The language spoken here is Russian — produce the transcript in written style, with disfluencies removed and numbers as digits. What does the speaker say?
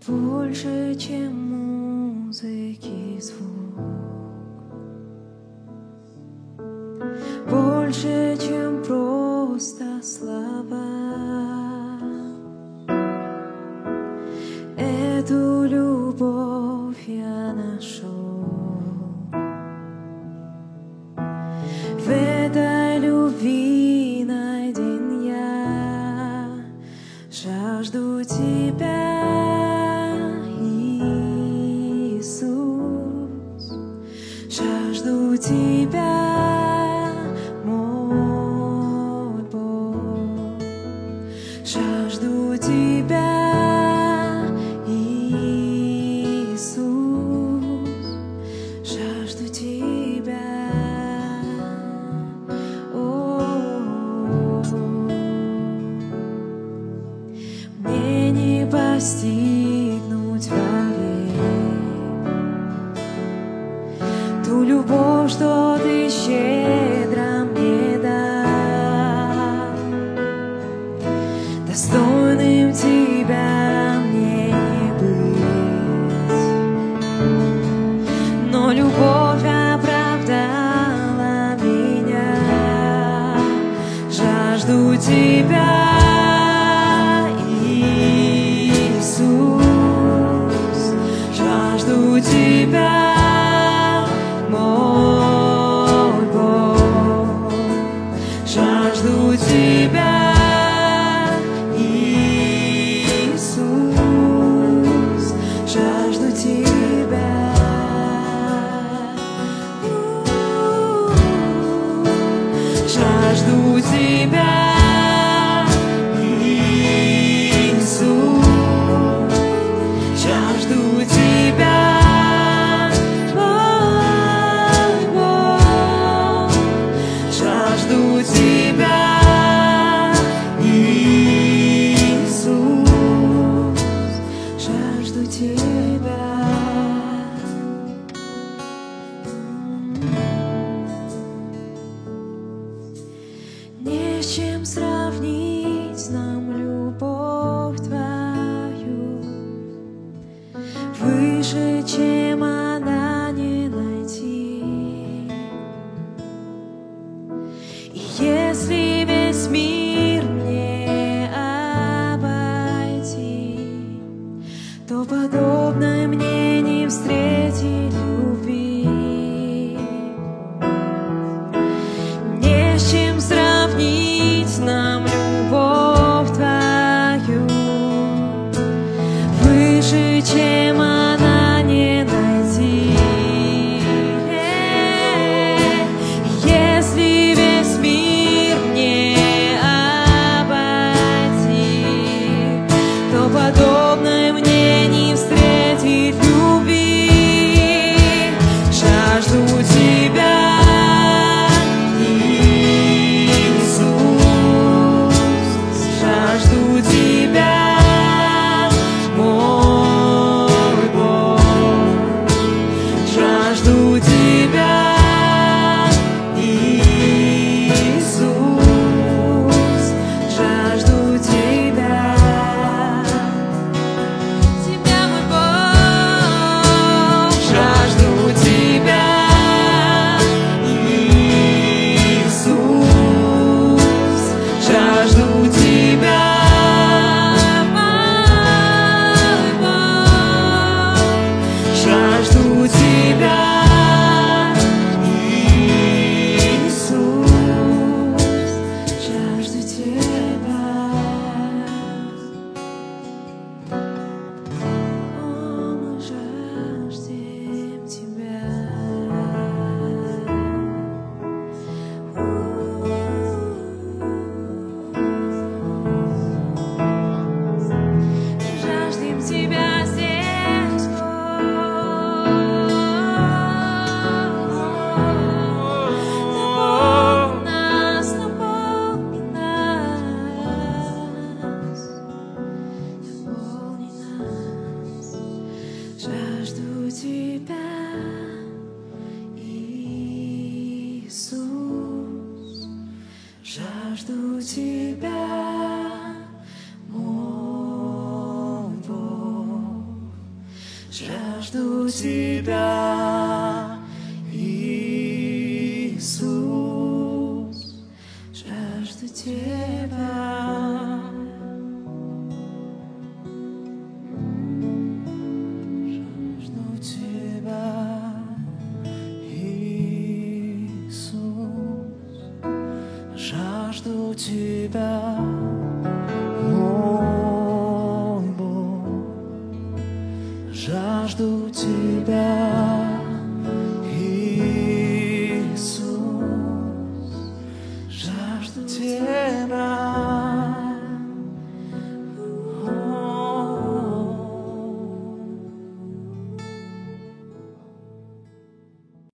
больше, чем музыки звук, больше, чем просто слова. Эту любовь я нашел. В этой любви найден я. Жажду тебя, Иисус, жажду тебя, мой Бог, жажду тебя, Иисус, жажду тебя. Мне не постигнуть вовек ту любовь, что ты щедро мне дал. Достойным тебя мне не быть, но любовь оправдала меня. Жажду тебя, жажду тебя, мой Бог, жажду тебя, Иисус, жажду тебя, жажду тебя. Жажду тебя, мой Бог, жажду тебя, Иисус, жажду тебя. Не с чем сравнить нам любовь твою, выше, чем она, не найти. И если весь мир мне обойти, то подобной мне не встретить любви. Не с чем сравнить нам любовь твою, выше, чем она, не найти. Если весь мир мне обойти, то подобной мне не встретить любви. Жажду тебя, Иисус, жажду тебя, мой Бог, жажду тебя, Иисус, жажду тебя, тебя, мой Бог, жажду тебя, Иисус, жажду тебя. тебя.